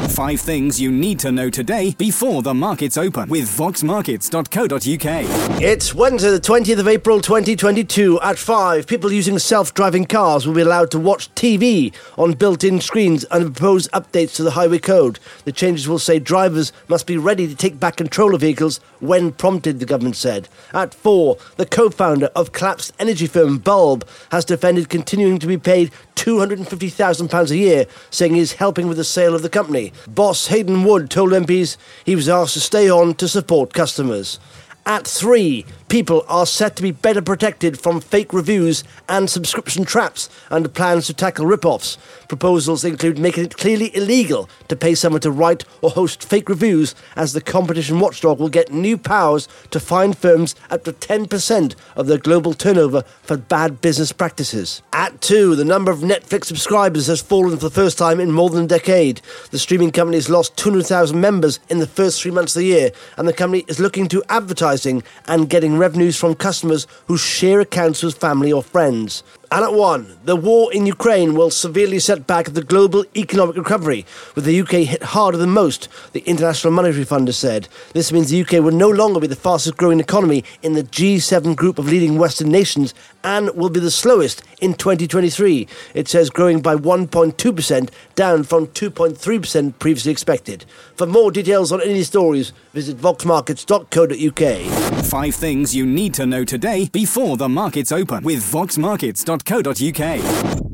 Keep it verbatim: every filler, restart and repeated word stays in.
Five things you need to know today before the markets open with vox markets dot co dot uk. It's Wednesday, the twentieth of April twenty twenty-two. At five, people using self-driving cars will be allowed to watch T V on built-in screens and proposed updates to the highway code. The changes will say drivers must be ready to take back control of vehicles when prompted, the government said. At four, the co-founder of collapsed energy firm Bulb has defended continuing to be paid two hundred fifty thousand pounds a year, saying he's helping with the sale of the company. Boss Hayden Wood told M Ps he was asked to stay on to support customers. At three, people are set to be better protected from fake reviews and subscription traps under plans to tackle rip-offs. Proposals include making it clearly illegal to pay someone to write or host fake reviews, as the competition watchdog will get new powers to fine firms up to ten percent of their global turnover for bad business practices. At two, the number of Netflix subscribers has fallen for the first time in more than a decade. The streaming company has lost two hundred thousand members in the first three months of the year, and the company is looking to advertise and getting revenues from customers who share accounts with family or friends. And at one, the war in Ukraine will severely set back the global economic recovery, with the U K hit harder than most, the International Monetary Fund has said. This means the U K will no longer be the fastest growing economy in the G seven group of leading Western nations and will be the slowest in twenty twenty-three. It says growing by one point two percent, down from two point three percent previously expected. For more details on any stories, visit vox markets dot co dot uk. Five things you need to know today before the markets open with vox markets dot co dot uk.